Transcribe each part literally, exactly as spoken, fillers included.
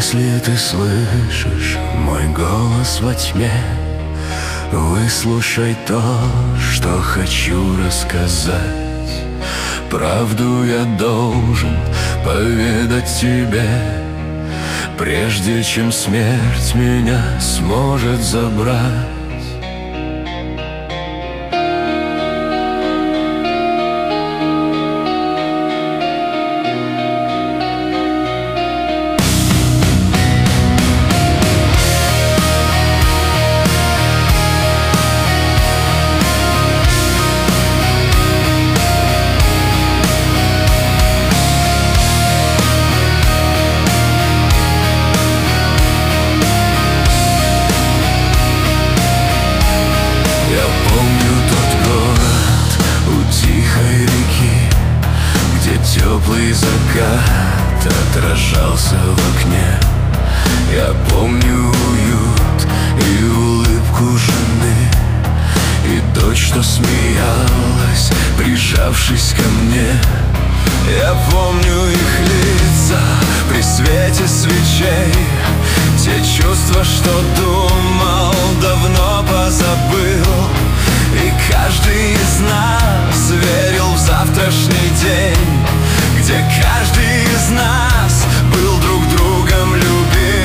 Если ты слышишь мой голос во тьме, выслушай то, что хочу рассказать. Правду я должен поведать тебе, прежде чем смерть меня сможет забрать. Теплый закат отражался в окне. Я помню уют и улыбку жены, и дочь, что смеялась, прижавшись ко мне. Я помню их лица при свете свечей, те чувства, что думал, давно позабыл. И каждый из нас верил в завтрашний день, где каждый из нас был друг другом любим.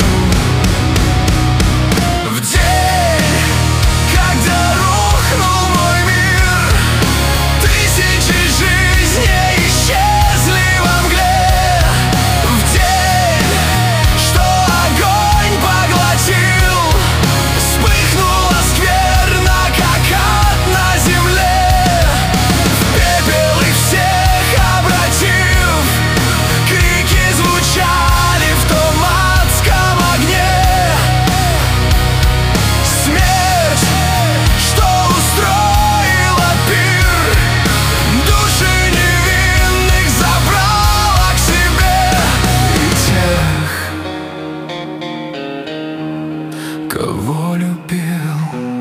В день, когда рухнул мой мир, тысячи жизней исчезли во мгле. В день, что огонь поглотил, вспыхнула скверно, как ад на земле. В пепел их всех обратив, крики звучали в том адском огне. Смерть, что устроила пир, души невинных забрала к себе. И тех, кого любил.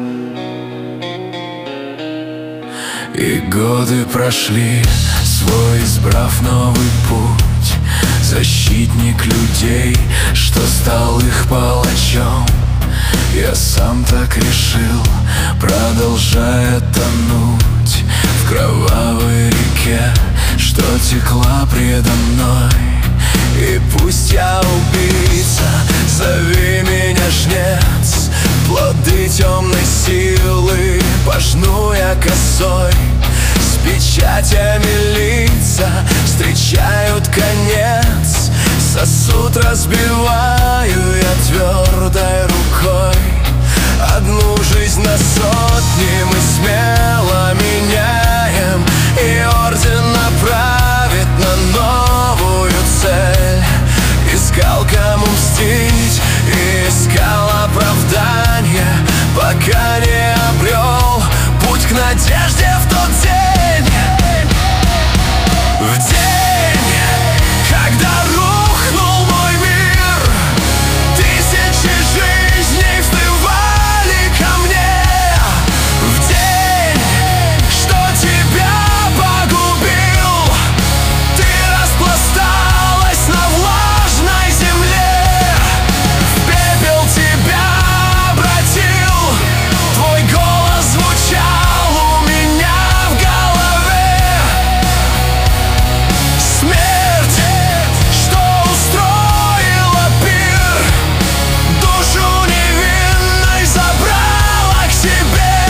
И годы прошли, свой избрав новый путь, защитник людей, что стал их палачом. Я сам так решил, продолжая тонуть в кровавой реке, что текла предо мной. И пусть я убийца, зови меня жнец, плоды темной силы пожну я косой. С печатями лица встречают конец, сосуд разбиваю я твердой рукой. Одну жизнь на сотни мы смело меняем, и орден направит на новую цель. Искал, кому мстить, и искал оправдания, пока не обрел путь к надежде в тот день. В день, когда рухнул мой мир, тысячи жизней всплывали ко мне. В день, что тебя погубил, ты распласталась на влажной земле. В пепел тебя обратил, твой голос звучал у меня в голове. Смерть, что устроила пир, душу невинной забрала к себе.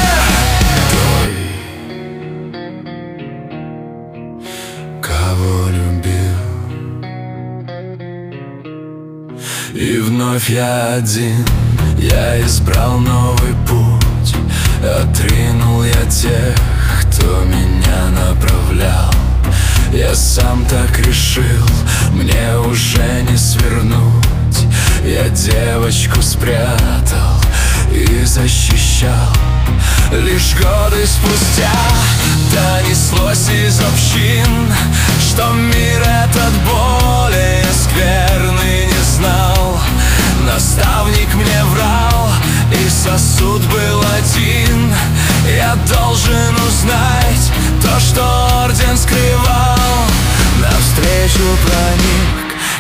Той, кого любил. И вновь я один, я избрал новый путь, отринул я тех, кто меня направлял. Я сам так решил, мне уже не свернуть. Я девочку спрятал и защищал. Лишь годы спустя донеслось из общин, что мир этот более скверный не знал. Наставник мне врал, и сосуд был один. Я должен узнать то, что орден скрывал. Навстречу проник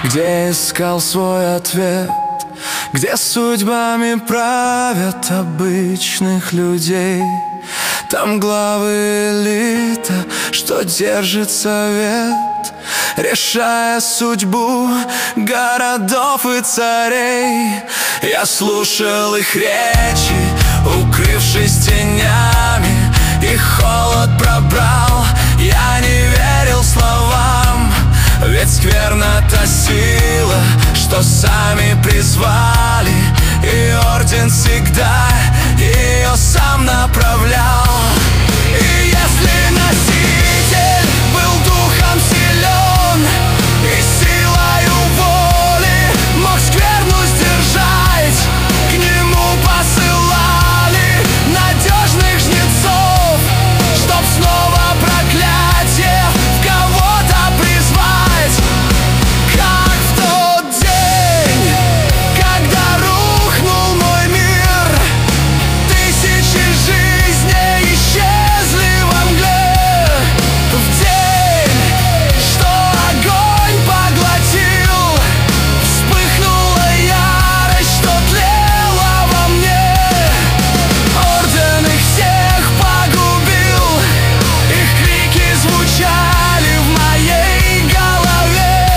где искал свой ответ, где судьбами правят обычных людей. Там главы элита, что держит совет, решая судьбу городов и царей. Я слушал их речи, укрывшись тенями, и холод пробрал, я не верил словам. Ведь скверна та сила, что сами призвали, и орден всегда ее сам направлял. И если носитель был духом силен и силою воли мог скверну сдержать, к нему посылали надежных жнецов, чтоб снова проклятие в кого-то призвать. Как в тот день, когда рухнул мой мир, тысячи жизней исчезли во мгле. В день, что огонь поглотил, вспыхнула ярость, что тлела во мне. Орден их всех погубил, их крики звучали в моей голове.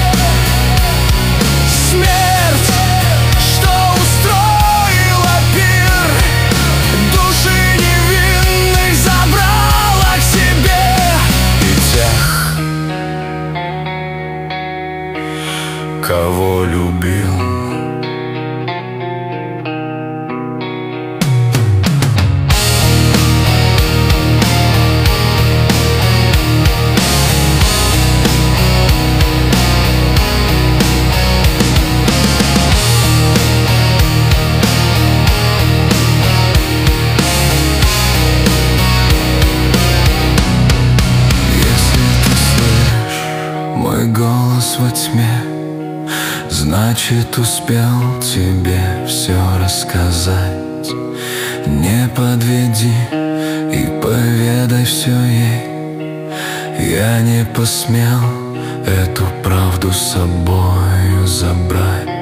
Смерть, что устроила пир, души невинных забрала к себе. И тех, кого любил. Если ты слышишь мой голос во тьме, значит, успел тебе все рассказать. Не подведи и поведай все ей. Я не посмел эту правду с собою забрать.